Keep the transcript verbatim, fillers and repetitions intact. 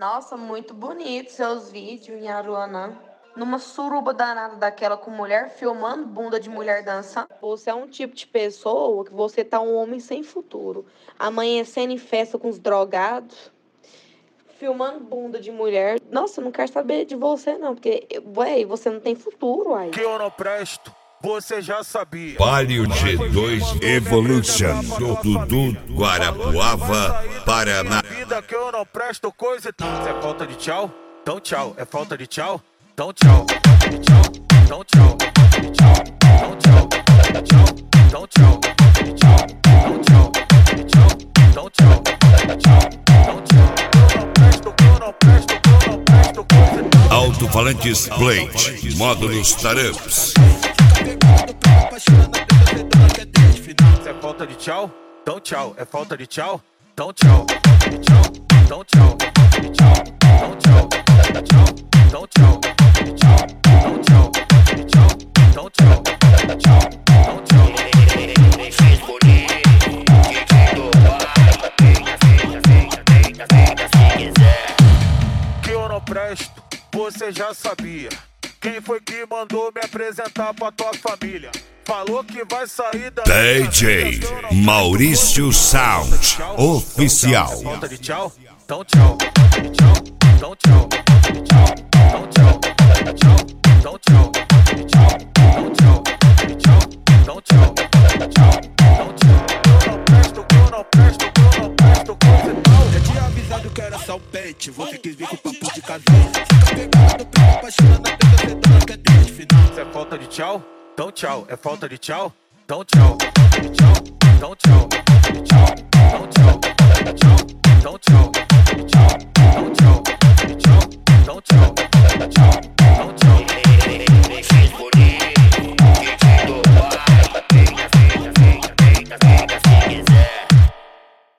Nossa, muito bonito seus vídeos em Aruanã. Numa suruba danada daquela com mulher, filmando bunda de mulher dançando. Você é um tipo de pessoa que você tá um homem sem futuro. Amanhecendo em festa com os drogados, filmando bunda de mulher. Nossa, eu não quero saber de você não, porque, ué, você não tem futuro, uai. Que eu não presto, você já sabia. Palio G dois Evolution do Dudu Guarapuava, Paraná. Vida que eu não presto coisa e tudo. É falta de tchau? Então tchau. É falta de tchau? Então tchau. Então tchau. Então tchau. Então tchau. Então tchau. Então tchau. Então tchau. Eu não presto, eu não presto, eu não presto coisa e tudo. Alto-falantes Blade, módulos Taramps. É falta de tchau? Então tchau. É falta de tchau? Então tchau. Então tchau. Então tchau. Então tchau. Então tchau. Então tchau. Então tchau. Que eu não presto, você já sabia. Quem foi que mandou me apresentar pra tua família? Falou que vai sair da D J Maurício Sound Oficial. Falta de tchau? Então tchau. Então tchau. Então tchau. Então tchau. Então tchau. Então tchau. Então tchau. Eu não presto, eu não presto, eu não presto coisa e tal. Já tinha avisado que era só o pente. Você quis vir com papo de casal. Fica pegado, preto, apaixonado, você dona que é desde final. Isso é falta de tchau? Então tchau. É falta de tchau? Então tchau. Então tchau. Então tchau. Então tchau. Então tchau. Então tchau. Então tchau.